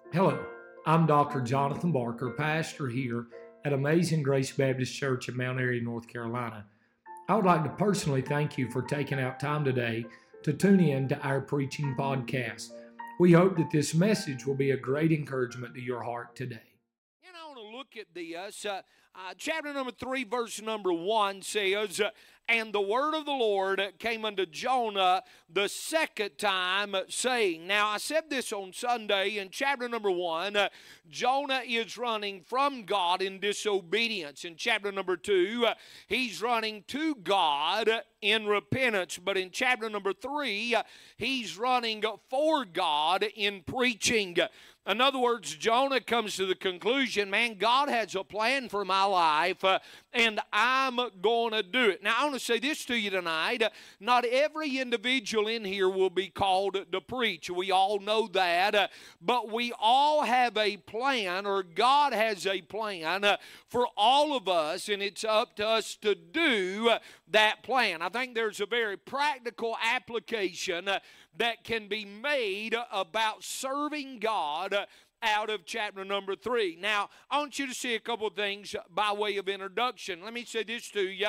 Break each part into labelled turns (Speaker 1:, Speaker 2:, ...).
Speaker 1: Hello, I'm Dr. Jonathan Barker, pastor here at Amazing Grace Baptist Church in Mount Airy, North Carolina. I would like to personally thank you for taking out time today to tune in to our preaching podcast. We hope that this message will be a great encouragement to your heart today.
Speaker 2: And I want to look at this. Chapter number 3, verse number 1 says, "And the word of the Lord came unto Jonah the second time, saying." Now, I said this on Sunday in chapter number 1. Jonah is running from God in disobedience. In chapter number 2, he's running to God in repentance. But in chapter number 3, he's running for God in preaching. In other words, Jonah comes to the conclusion, man, God has a plan for my life, and I'm going to do it. Now, I want to say this to you tonight. Not every individual in here will be called to preach. We all know that. But we all have a plan, or God has a plan for all of us, and it's up to us to do that plan. I think there's a very practical application that can be made about serving God out of chapter number 3. Now, I want you to see a couple of things by way of introduction. Let me say this to you.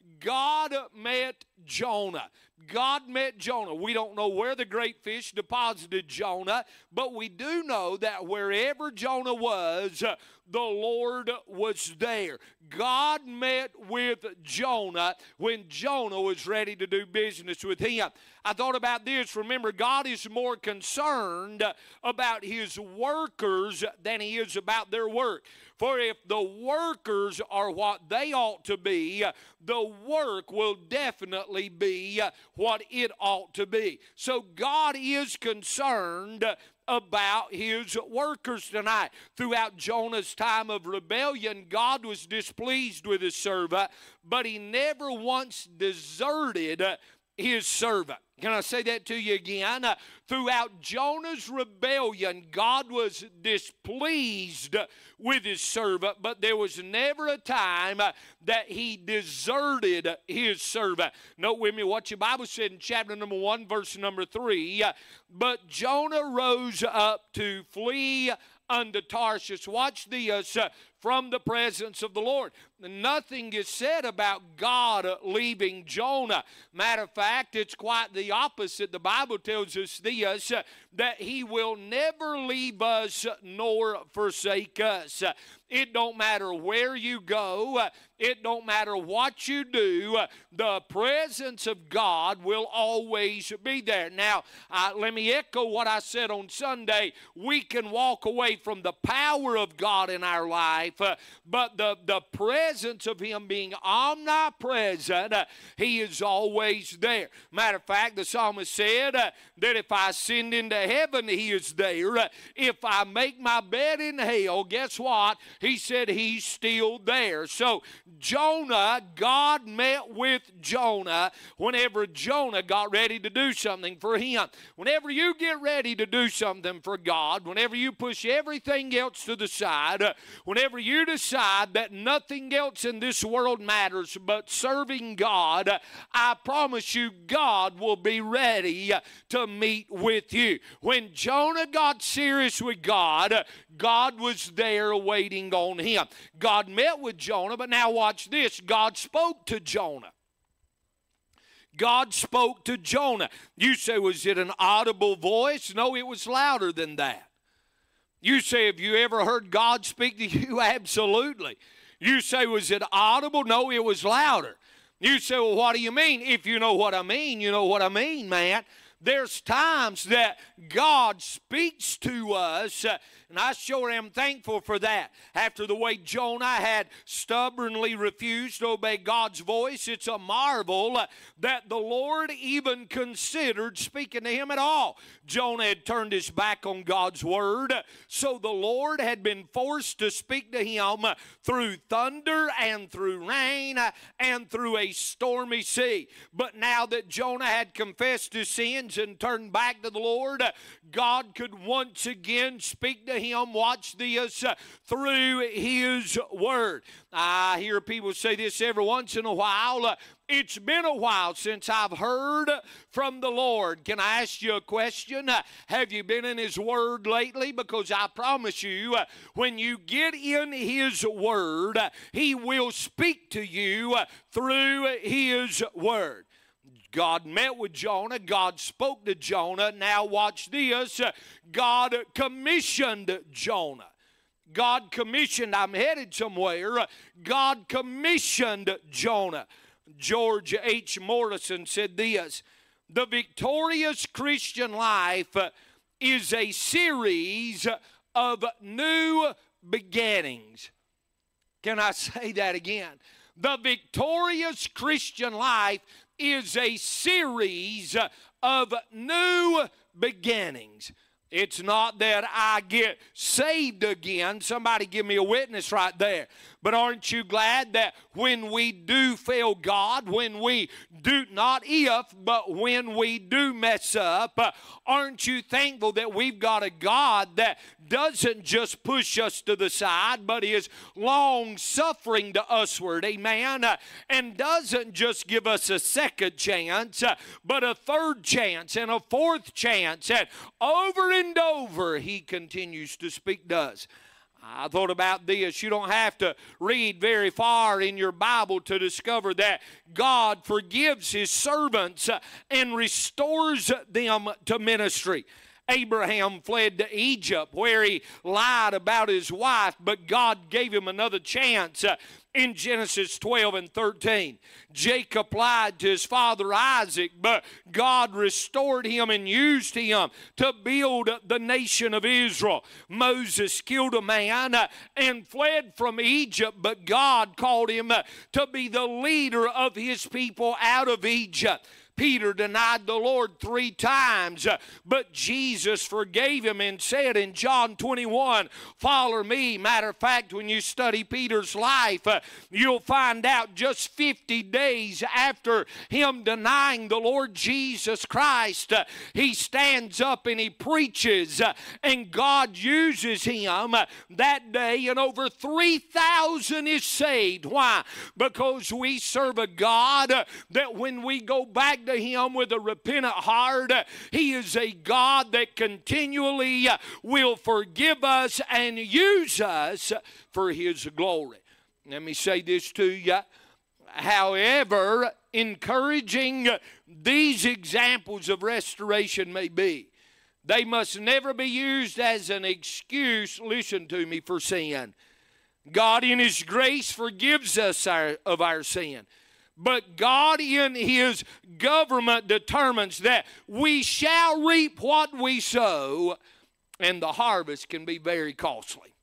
Speaker 2: God met Jonah. God met Jonah. We don't know where the great fish deposited Jonah, but we do know that wherever Jonah was, the Lord was there. God met with Jonah when Jonah was ready to do business with him. I thought about this. Remember, God is more concerned about his workers than he is about their work. For if the workers are what they ought to be, the work will definitely be what it ought to be. So God is concerned about his workers tonight. Throughout Jonah's time of rebellion, God was displeased with his servant, but he never once deserted his servant. Can I say that to you again? Throughout Jonah's rebellion, God was displeased with his servant, but there was never a time that he deserted his servant. Note with me what your Bible said in chapter number 1, verse number 3. But Jonah rose up to flee unto Tarshish. Watch this. From the presence of the Lord. Nothing is said about God leaving Jonah. Matter of fact, it's quite the opposite. The Bible tells us this, that he will never leave us nor forsake us. It don't matter where you go. It don't matter what you do. The presence of God will always be there. Now, let me echo what I said on Sunday. We can walk away from the power of God in our life, but the presence of him being omnipresent, he is always there. Matter of fact, the psalmist said that if I ascend into heaven, he is there. If I make my bed in hell, guess what? He said he's still there. So Jonah, God met with Jonah whenever Jonah got ready to do something for him. Whenever you get ready to do something for God, whenever you push everything else to the side, whenever you decide that nothing else in this world matters but serving God, I promise you God will be ready to meet with you. When Jonah got serious with God, God was there waiting on him. God met with Jonah, but now watch this. God spoke to Jonah. God spoke to Jonah. You say, was it an audible voice? No, it was louder than that. You say, have you ever heard God speak to you? Absolutely. You say, was it audible? No, it was louder. You say, well, what do you mean? If you know what I mean, you know what I mean, man. There's times that God speaks to us, and I sure am thankful for that. After the way Jonah had stubbornly refused to obey God's voice, it's a marvel that the Lord even considered speaking to him at all. Jonah had turned his back on God's word, so the Lord had been forced to speak to him through thunder and through rain and through a stormy sea. But now that Jonah had confessed his sins and turned back to the Lord, God could once again speak to him, watch this, through his word. I hear people say this every once in a while. it's been a while since I've heard from the Lord. Can I ask you a question? Have you been in His Word lately? Because I promise you, when you get in His Word, He will speak to you through His Word. God met with Jonah. God spoke to Jonah. Now watch this. God commissioned Jonah. God commissioned, I'm headed somewhere. God commissioned Jonah. George H. Morrison said this: the victorious Christian life is a series of new beginnings. Can I say that again? The victorious Christian life is a series of new beginnings. It's not that I get saved again. Somebody give me a witness right there. But aren't you glad that when we do fail God, when we do, not if, but when we do mess up, aren't you thankful that we've got a God that doesn't just push us to the side, but is long-suffering to usward, amen, and doesn't just give us a second chance, but a third chance and a fourth chance, and over and over He continues to speak to us. I thought about this. You don't have to read very far in your Bible to discover that God forgives His servants and restores them to ministry. Abraham fled to Egypt where he lied about his wife, but God gave him another chance in Genesis 12 and 13. Jacob lied to his father Isaac, but God restored him and used him to build the nation of Israel. Moses killed a man and fled from Egypt, but God called him to be the leader of His people out of Egypt. Peter denied the Lord 3 times, but Jesus forgave him and said in John 21, follow me. Matter of fact, when you study Peter's life, you'll find out just 50 days after him denying the Lord Jesus Christ, he stands up and he preaches, and God uses him that day, and over 3,000 is saved. Why? Because we serve a God that when we go back to Him with a repentant heart, He is a God that continually will forgive us and use us for His glory. Let me say this to you. However encouraging these examples of restoration may be, they must never be used as an excuse, listen to me, for sin. God in His grace forgives us of our sin. But God in His government determines that we shall reap what we sow, and the harvest can be very costly.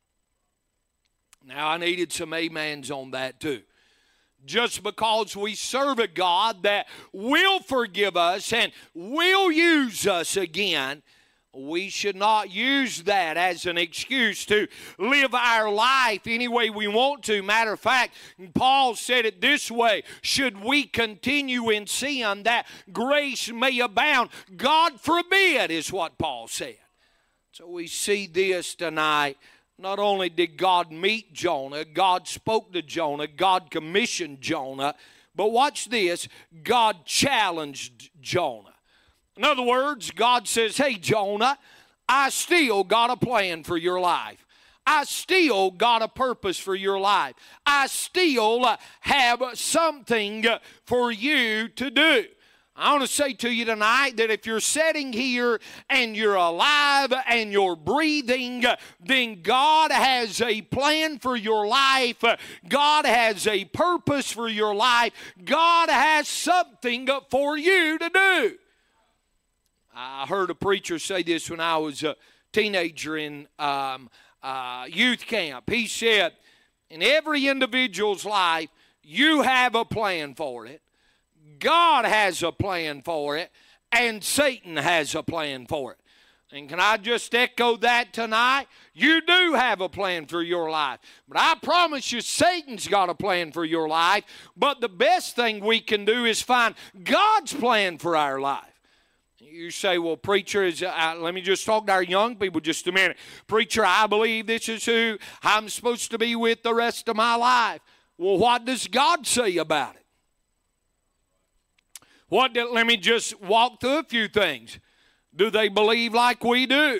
Speaker 2: Now, I needed some amens on that too. Just because we serve a God that will forgive us and will use us again, we should not use that as an excuse to live our life any way we want to. Matter of fact, Paul said it this way: should we continue in sin that grace may abound? God forbid, is what Paul said. So we see this tonight. Not only did God meet Jonah, God spoke to Jonah, God commissioned Jonah, but watch this, God challenged Jonah. In other words, God says, hey, Jonah, I still got a plan for your life. I still got a purpose for your life. I still have something for you to do. I want to say to you tonight that if you're sitting here and you're alive and you're breathing, then God has a plan for your life. God has a purpose for your life. God has something for you to do. I heard a preacher say this when I was a teenager in youth camp. He said, in every individual's life, you have a plan for it. God has a plan for it, and Satan has a plan for it. And can I just echo that tonight? You do have a plan for your life. But I promise you, Satan's got a plan for your life. But the best thing we can do is find God's plan for our life. You say, well, preacher, let me just talk to our young people just a minute. Preacher, I believe this is who I'm supposed to be with the rest of my life. Well, what does God say about it? Let me just walk through a few things. Do they believe like we do?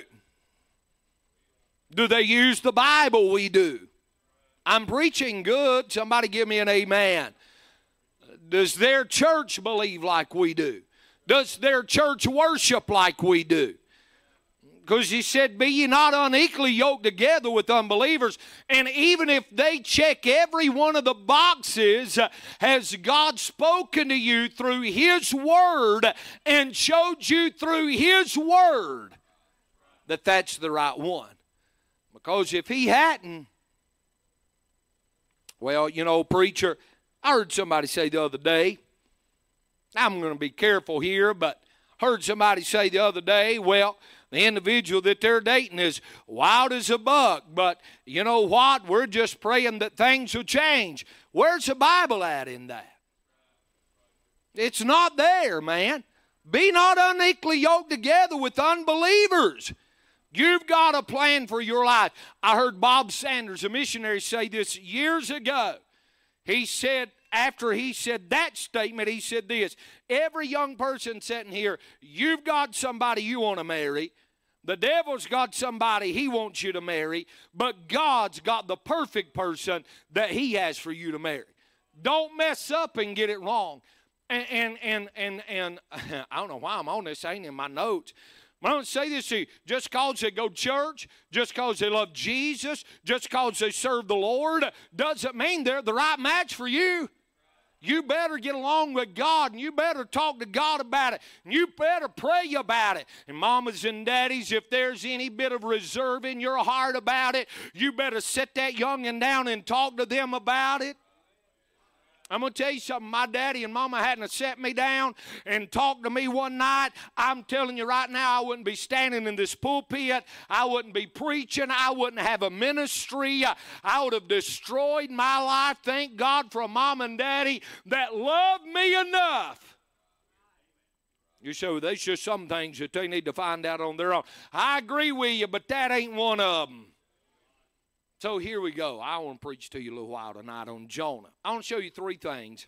Speaker 2: Do they use the Bible we do? I'm preaching good. Somebody give me an amen. Does their church believe like we do? Does their church worship like we do? Because he said, be ye not unequally yoked together with unbelievers. And even if they check every one of the boxes, has God spoken to you through His Word and showed you through His Word that that's the right one? Because if He hadn't, well, you know, preacher, I heard somebody say the other day, I'm going to be careful here, but heard somebody say the other day, well, the individual that they're dating is wild as a buck, but you know what? We're just praying that things will change. Where's the Bible at in that? It's not there, man. Be not unequally yoked together with unbelievers. You've got a plan for your life. I heard Bob Sanders, a missionary, say this years ago. He said, after he said that statement, he said this: every young person sitting here, you've got somebody you want to marry. The devil's got somebody he wants you to marry, but God's got the perfect person that He has for you to marry. Don't mess up and get it wrong. And I don't know why I'm on this, ain't in my notes. I don't say this to you. Just because they go to church, just because they love Jesus, just because they serve the Lord, doesn't mean they're the right match for you. You better get along with God, and you better talk to God about it, and you better pray about it. And mamas and daddies, if there's any bit of reserve in your heart about it, you better sit that youngin' down and talk to them about it. I'm going to tell you something. My daddy and mama hadn't set me down and talked to me one night. I'm telling you right now, I wouldn't be standing in this pulpit. I wouldn't be preaching. I wouldn't have a ministry. I would have destroyed my life. Thank God for a mom and daddy that loved me enough. You say, well, there's just some things that they need to find out on their own. I agree with you, but that ain't one of them. So here we go. I want to preach to you a little while tonight on Jonah. I want to show you three things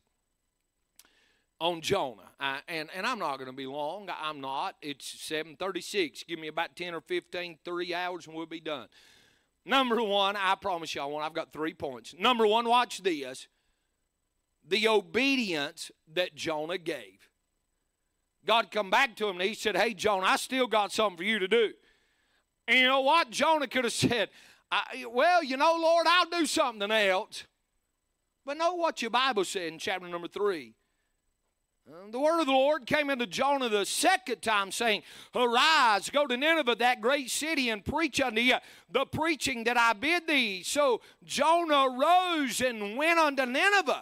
Speaker 2: on Jonah. And I'm not going to be long. I'm not. It's 7:36. Give me about 10 or 15, 3 hours, and we'll be done. Number one, I promise y'all one. I've got 3 points. Number one, watch this. The obedience that Jonah gave. God come back to him, and He said, hey, Jonah, I still got something for you to do. And you know what? Jonah could have said, well, you know, Lord, I'll do something else. But know what your Bible said in chapter number 3. The word of the Lord came into Jonah the second time, saying, arise, go to Nineveh, that great city, and preach unto you the preaching that I bid thee. So Jonah arose and went unto Nineveh.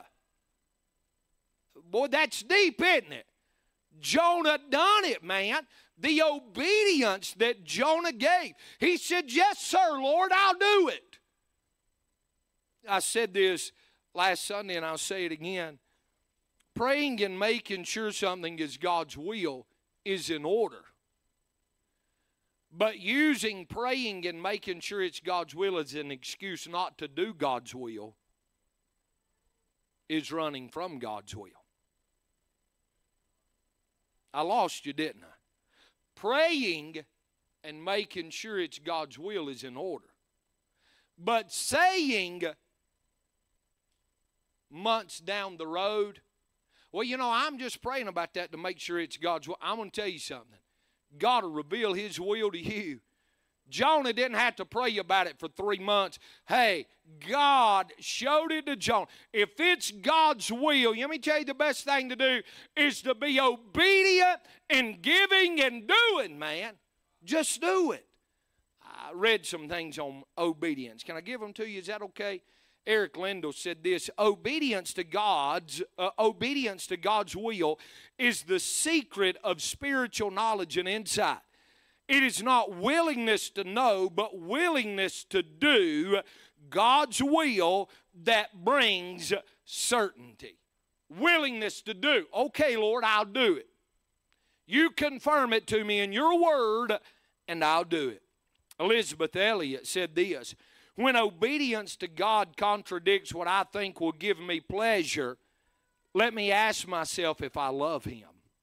Speaker 2: Boy, that's deep, isn't it? Jonah done it, man. The obedience that Jonah gave. He said, yes, sir, Lord, I'll do it. I said this last Sunday, and I'll say it again. Praying and making sure something is God's will is in order. But using praying and making sure it's God's will as an excuse not to do God's will is running from God's will. I lost you, didn't I? Praying and making sure it's God's will is in order. But saying months down the road, well, you know, I'm just praying about that to make sure it's God's will. I'm going to tell you something. God will reveal His will to you. Jonah didn't have to pray about it for 3 months. Hey, God showed it to Jonah. If it's God's will, let me tell you the best thing to do is to be obedient and giving and doing, man. Just do it. I read some things on obedience. Can I give them to you? Is that okay? Eric Lindell said this: obedience to God's will is the secret of spiritual knowledge and insight. It is not willingness to know, but willingness to do God's will that brings certainty. Willingness to do. Okay, Lord, I'll do it. You confirm it to me in your word, and I'll do it. Elizabeth Elliot said this: when obedience to God contradicts what I think will give me pleasure, let me ask myself if I love Him.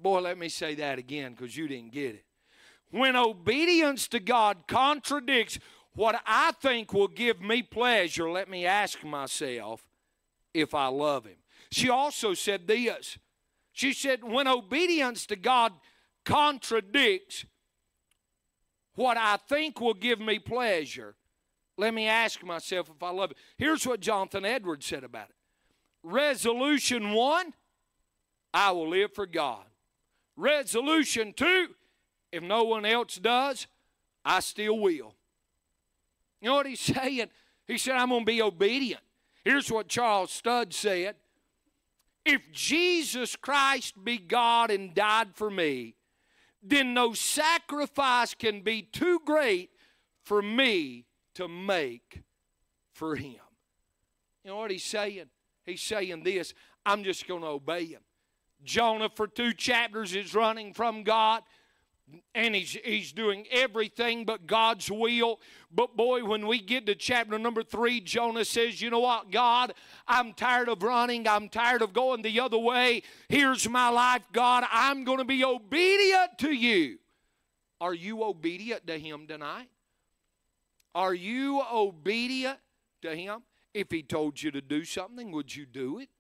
Speaker 2: Boy, let me say that again because you didn't get it. When obedience to God contradicts what I think will give me pleasure, let me ask myself if I love Him. She also said this. She said, when obedience to God contradicts what I think will give me pleasure, let me ask myself if I love it. Here's what Jonathan Edwards said about it. Resolution 1, I will live for God. Resolution 2, if no one else does, I still will. You know what he's saying? He said, I'm going to be obedient. Here's what Charles Studd said. If Jesus Christ be God and died for me, then no sacrifice can be too great for me to make for Him. You know what he's saying? He's saying this, I'm just going to obey Him. Jonah for 2 chapters is running from God, and he's doing everything but God's will. But boy, when we get to chapter number 3, Jonah says, you know what, God, I'm tired of running. I'm tired of going the other way. Here's my life, God. I'm going to be obedient to you. Are you obedient to Him tonight? Are you obedient to Him? If He told you to do something, would you do it?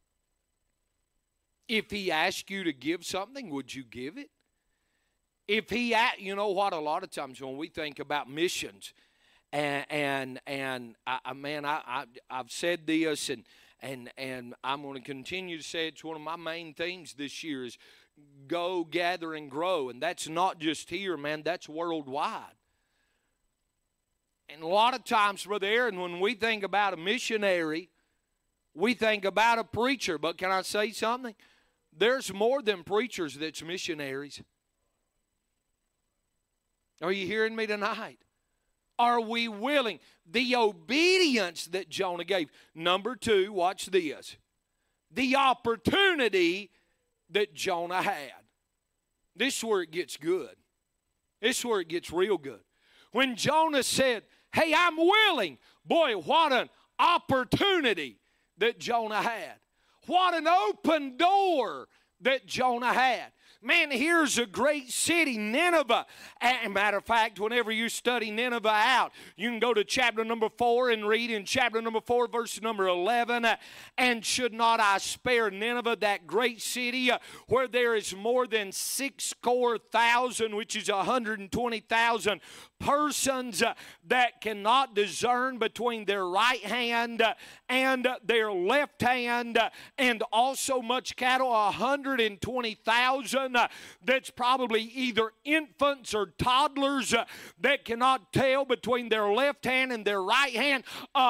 Speaker 2: If He asked you to give something, would you give it? If He, you know what, a lot of times when we think about missions, and I've said this, and I'm going to continue to say it's one of my main themes this year is go, gather, and grow. And that's not just here, man, that's worldwide. And a lot of times, Brother Aaron, when we think about a missionary, we think about a preacher. But can I say something? There's more than preachers that's missionaries. Are you hearing me tonight? Are we willing? The obedience that Jonah gave. Number 2, watch this. The opportunity that Jonah had. This is where it gets good. This is where it gets real good. When Jonah said, hey, I'm willing. Boy, what an opportunity that Jonah had. What an open door that Jonah had. Man, here's a great city, Nineveh. As a matter of fact, whenever you study Nineveh out, you can go to chapter number 4 and read in chapter number 4, verse number 11. And should not I spare Nineveh, that great city, where there is more than 6,000, which is 120,000 persons that cannot discern between their right hand and their left hand, and also much cattle, 120,000 that's probably either infants or toddlers that cannot tell between their left hand and their right hand.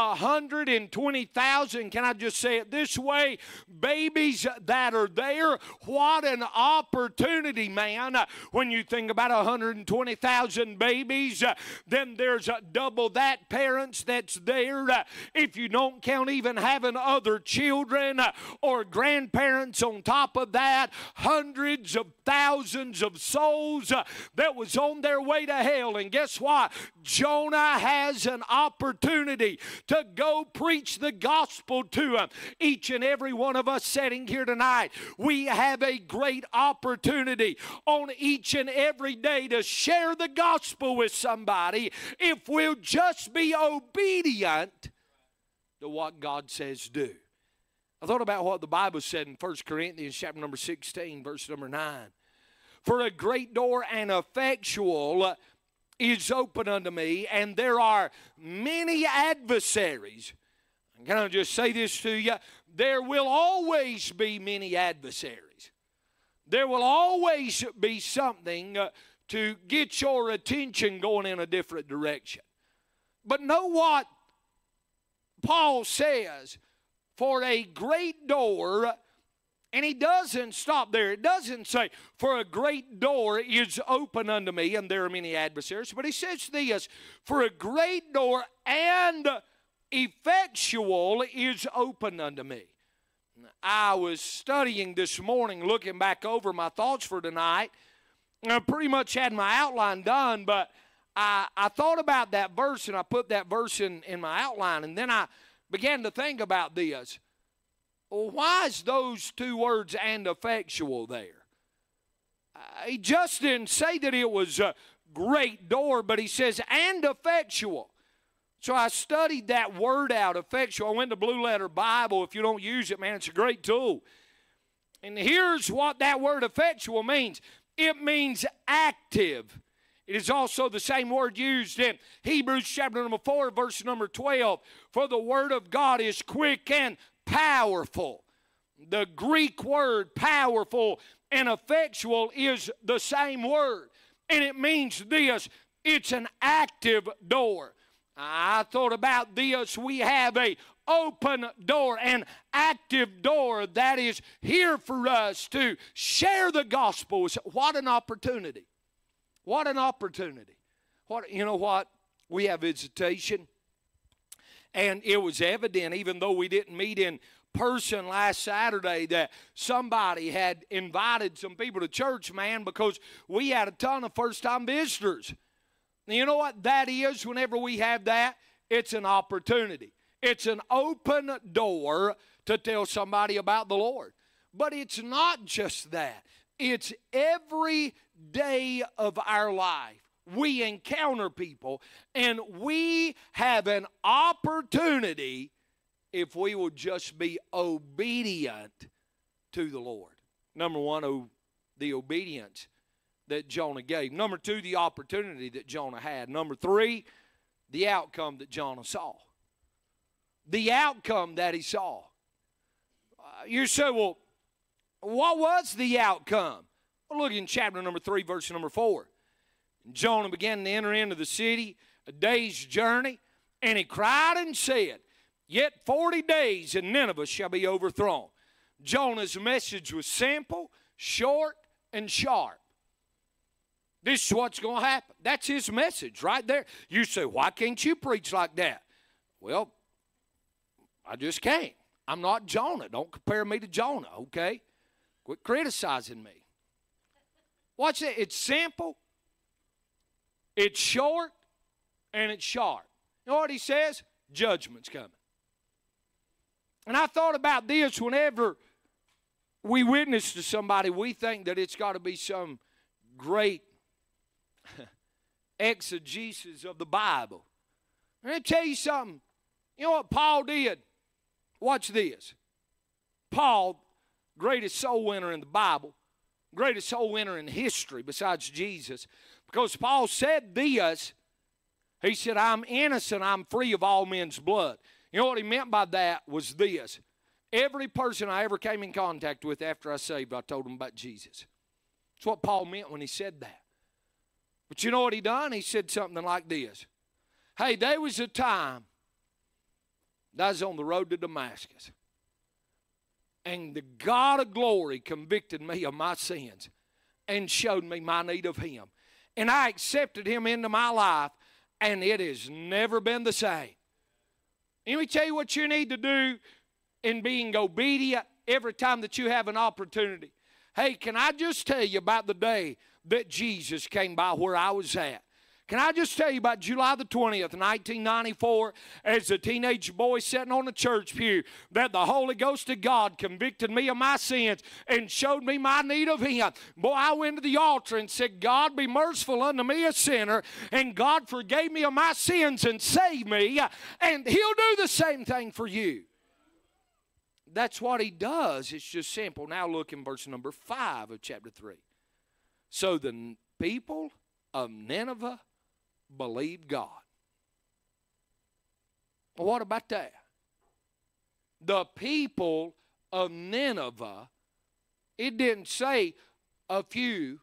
Speaker 2: 120,000, can I just say it this way, babies that are there. What an opportunity, man. When you think about 120,000 babies, then there's double that parents that's there. If you don't count even having other children or grandparents on top of that, hundreds of thousands of souls that was on their way to hell. And guess what? Jonah has an opportunity to go preach the gospel to them. Each and every one of us sitting here tonight, we have a great opportunity on each and every day to share the gospel with somebody if we'll just be obedient to what God says do. I thought about what the Bible said in 1 Corinthians chapter number 16, verse number 9. For a great door and effectual is open unto me, and there are many adversaries. Can I just say this to you? There will always be many adversaries. There will always be something to get your attention going in a different direction. But know what Paul says? For a great door, and he doesn't stop there. It doesn't say, for a great door is open unto me, and there are many adversaries. But he says this, for a great door and effectual is open unto me. I was studying this morning, looking back over my thoughts for tonight. I pretty much had my outline done, but I thought about that verse, and I put that verse in my outline, and then I began to think about this. Well, why is those two words and effectual there? He just didn't say that it was a great door, but he says, and effectual. So I studied that word out, effectual. I went to Blue Letter Bible. If you don't use it, man, it's a great tool. And here's what that word effectual means. It means active. It is also the same word used in Hebrews chapter number 4, verse number 12. For the word of God is quick and powerful. The Greek word powerful and effectual is the same word. And it means this, it's an active door. I thought about this. We have an open door, an active door that is here for us to share the gospel. What an opportunity. What an opportunity. You know what? We have visitation. And it was evident, even though we didn't meet in person last Saturday, that somebody had invited some people to church, man, because we had a ton of first-time visitors. You know what that is whenever we have that? It's an opportunity. It's an open door to tell somebody about the Lord. But it's not just that. It's every day of our life. We encounter people, and we have an opportunity if we will just be obedient to the Lord. Number one, the obedience that Jonah gave. Number two, the opportunity that Jonah had. Number three, the outcome that Jonah saw. The outcome that he saw. You say, well, what was the outcome? Well, look in chapter number 3, verse number 4. Jonah began to enter into the city, a day's journey, and he cried and said, yet 40 days and Nineveh shall be overthrown. Jonah's message was simple, short, and sharp. This is what's going to happen. That's his message right there. You say, why can't you preach like that? Well, I just can't. I'm not Jonah. Don't compare me to Jonah, okay? Quit criticizing me. Watch that. It's simple, it's short, and it's sharp. You know what he says? Judgment's coming. And I thought about this whenever we witness to somebody, we think that it's got to be some great exegesis of the Bible. Let me tell you something. You know what Paul did? Watch this. Paul, greatest soul winner in the Bible, greatest soul winner in history besides Jesus, because Paul said this, he said, I'm innocent, I'm free of all men's blood. You know what he meant by that was this. Every person I ever came in contact with after I saved, I told them about Jesus. That's what Paul meant when he said that. But you know what he done? He said something like this. Hey, there was a time that I was on the road to Damascus, and the God of glory convicted me of my sins and showed me my need of him. And I accepted him into my life, and it has never been the same. Let me tell you what you need to do in being obedient every time that you have an opportunity. Hey, can I just tell you about the day that Jesus came by where I was at? Can I just tell you about July the 20th, 1994, as a teenage boy sitting on the church pew, that the Holy Ghost of God convicted me of my sins and showed me my need of him. Boy, I went to the altar and said, God, be merciful unto me, a sinner, and God forgave me of my sins and saved me, and he'll do the same thing for you. That's what he does. It's just simple. Now look in verse number 5 of chapter 3. So the people of Nineveh believed God. Well, what about that? The people of Nineveh, it didn't say a few.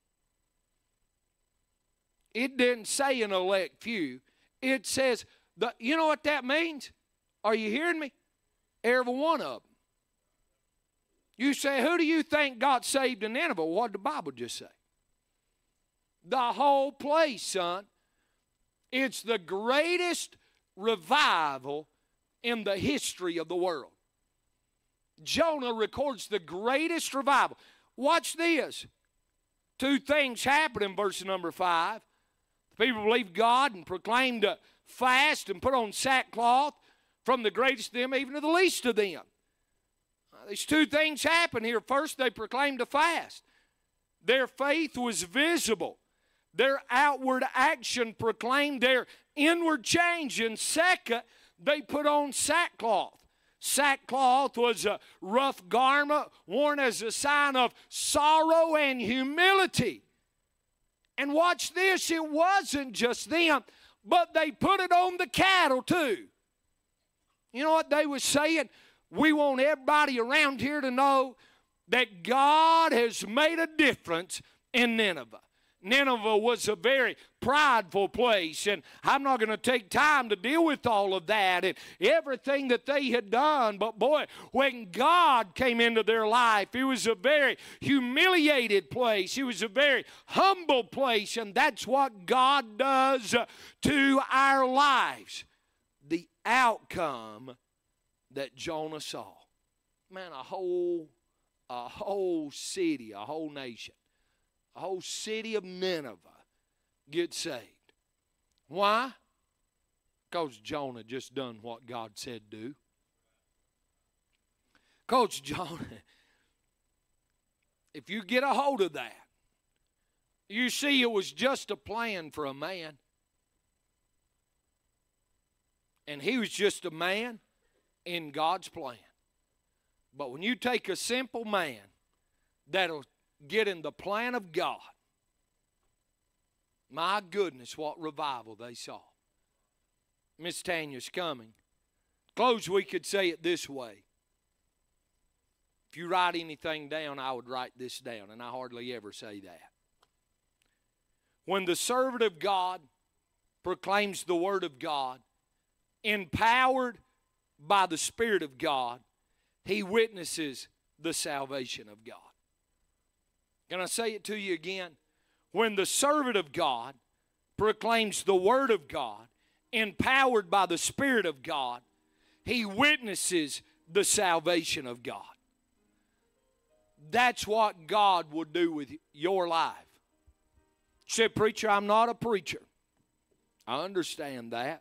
Speaker 2: It didn't say an elect few. It says, you know what that means? Are you hearing me? Every one of them. You say, who do you think got saved in Nineveh? What did the Bible just say? The whole place, son. It's the greatest revival in the history of the world. Jonah records the greatest revival. Watch this. Two things happen in verse number 5. The people believed God and proclaimed to fast and put on sackcloth, from the greatest of them even to the least of them. These two things happen here. First, they proclaimed a fast. Their faith was visible. Their outward action proclaimed their inward change. And second, they put on sackcloth. Sackcloth was a rough garment worn as a sign of sorrow and humility. And watch this, it wasn't just them, but they put it on the cattle too. You know what they were saying? We want everybody around here to know that God has made a difference in Nineveh. Nineveh was a very prideful place, and I'm not going to take time to deal with all of that and everything that they had done. But boy, when God came into their life, it was a very humiliated place. It was a very humble place, and that's what God does to our lives. The outcome that Jonah saw. Man, a whole city, a whole nation, a whole city of Nineveh gets saved. Why? Because Jonah just done what God said do. Because Jonah, if you get a hold of that, you see it was just a plan for a man. And he was just a man in God's plan. But when you take a simple man that'll get in the plan of God, my goodness, what revival they saw. Miss Tanya's coming. Close, we could say it this way. If you write anything down, I would write this down, and I hardly ever say that. When the servant of God proclaims the word of God, empowered by the Spirit of God, he witnesses the salvation of God. Can I say it to you again? When the servant of God proclaims the word of God, empowered by the Spirit of God, he witnesses the salvation of God. That's what God will do with your life. You say, preacher, I'm not a preacher. I understand that.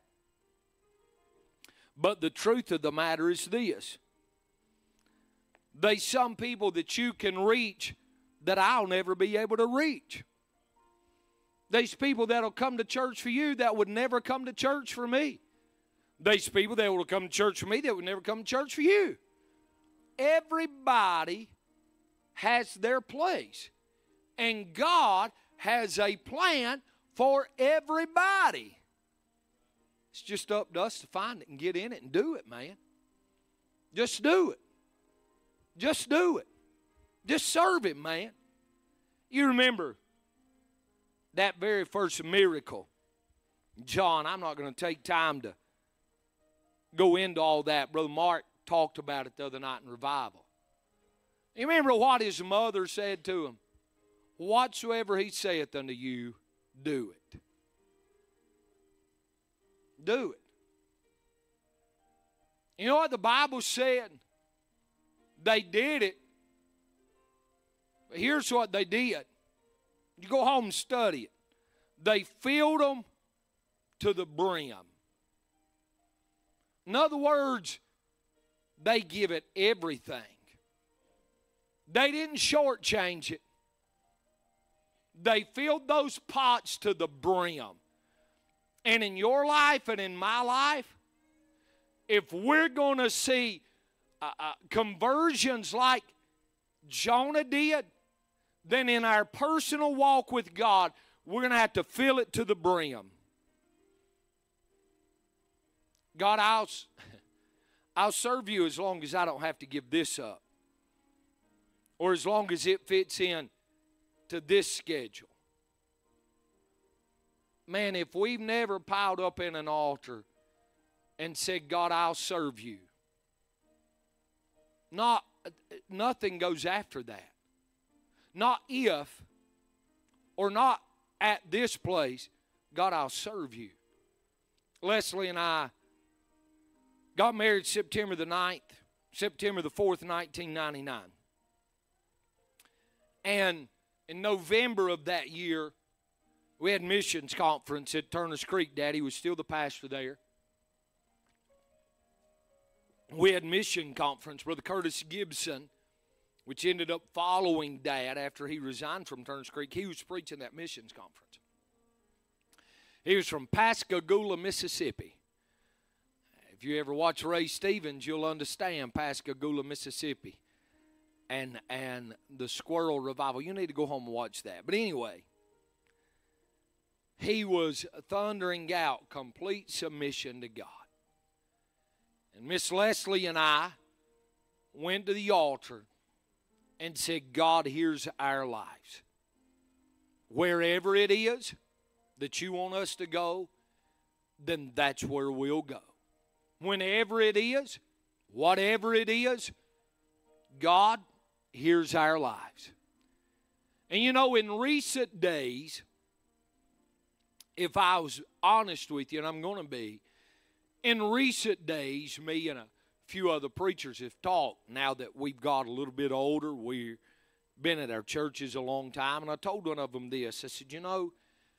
Speaker 2: But the truth of the matter is this. There's some people that you can reach that I'll never be able to reach. There's people that will come to church for you that would never come to church for me. There's people that will come to church for me that would never come to church for you. Everybody has their place. And God has a plan for everybody. It's just up to us to find it and get in it and do it, man. Just do it. Just do it. Just serve Him, man. You remember that very first miracle. John, I'm not going to take time to go into all that. Brother Mark talked about it the other night in revival. You remember what his mother said to him? Whatsoever he saith unto you, do it. Do it. You know what the Bible said? They did it. But here's what they did. You go home and study it. They filled them to the brim. In other words, they give it everything. They didn't shortchange it. They filled those pots to the brim. And in your life and in my life, if we're going to see conversions like Jonah did, then in our personal walk with God, we're going to have to fill it to the brim. God, I'll serve you as long as I don't have to give this up. Or as long as it fits in to this schedule. Man, if we've never piled up in an altar and said, God, I'll serve you. Nothing goes after that. Not if, or not at this place, God, I'll serve you. Leslie and I got married September the 4th, 1999. And in November of that year, we had missions conference at Turner's Creek. Daddy was still the pastor there. We had mission conference. Brother Curtis Gibson which ended up following Dad after he resigned from Turns Creek. He was preaching that missions conference. He was from Pascagoula, Mississippi. If you ever watch Ray Stevens, you'll understand Pascagoula, Mississippi, and the Squirrel Revival. You need to go home and watch that. But anyway, he was thundering out complete submission to God. And Miss Leslie and I went to the altar and said, God, here's our lives. Wherever it is that you want us to go, then that's where we'll go. Whenever it is, whatever it is, God, here's our lives. And you know, in recent days, if I was honest with you, and I'm going to be, in recent days, me and a few other preachers have talked now that we've got a little bit older. We've been at our churches a long time. And I told one of them this. I said, you know,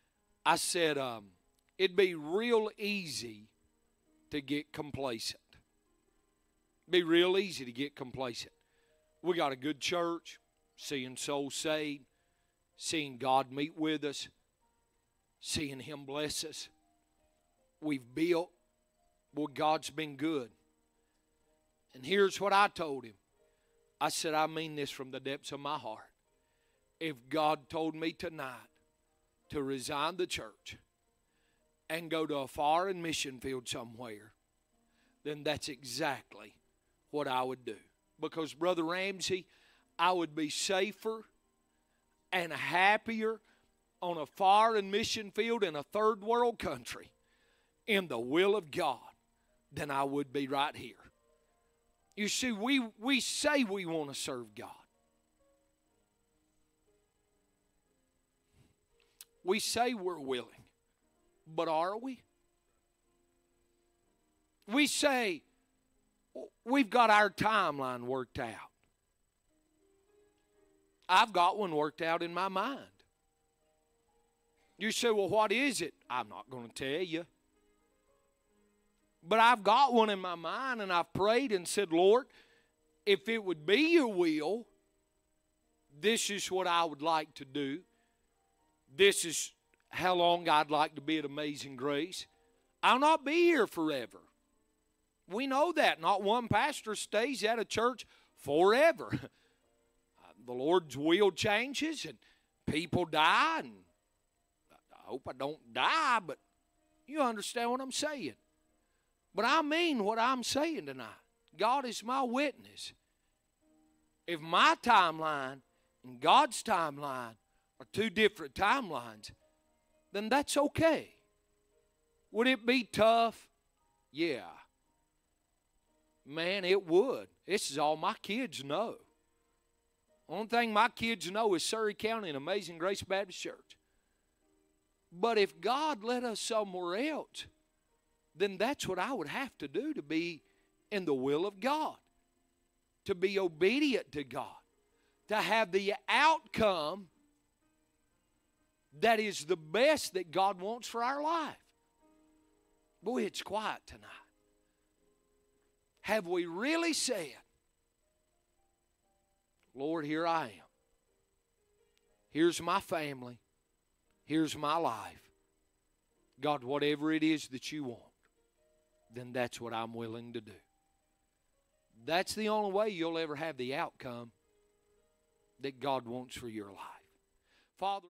Speaker 2: it'd be real easy to get complacent. It'd be real easy to get complacent. We got a good church, seeing souls saved, seeing God meet with us, seeing Him bless us. We've built. Boy, God's been good. And here's what I told him. I said, I mean this from the depths of my heart. If God told me tonight to resign the church and go to a foreign mission field somewhere, then that's exactly what I would do. Because, Brother Ramsey, I would be safer and happier on a foreign mission field in a third world country in the will of God than I would be right here. You see, we say we want to serve God. We say we're willing, but are we? We say we've got our timeline worked out. I've got one worked out in my mind. You say, well, what is it? I'm not going to tell you. But I've got one in my mind, and I've prayed and said, Lord, if it would be your will, this is what I would like to do. This is how long I'd like to be at Amazing Grace. I'll not be here forever. We know that. Not one pastor stays at a church forever. The Lord's will changes, and people die, and I hope I don't die, but you understand what I'm saying. But I mean what I'm saying tonight. God is my witness. If my timeline and God's timeline are two different timelines, then that's okay. Would it be tough? Yeah. Man, it would. This is all my kids know. Only thing my kids know is Surrey County and Amazing Grace Baptist Church. But if God led us somewhere else, then that's what I would have to do to be in the will of God, to be obedient to God, to have the outcome that is the best that God wants for our life. Boy, it's quiet tonight. Have we really said, Lord, here I am. Here's my family. Here's my life. God, whatever it is that you want, then that's what I'm willing to do. That's the only way you'll ever have the outcome that God wants for your life. Father,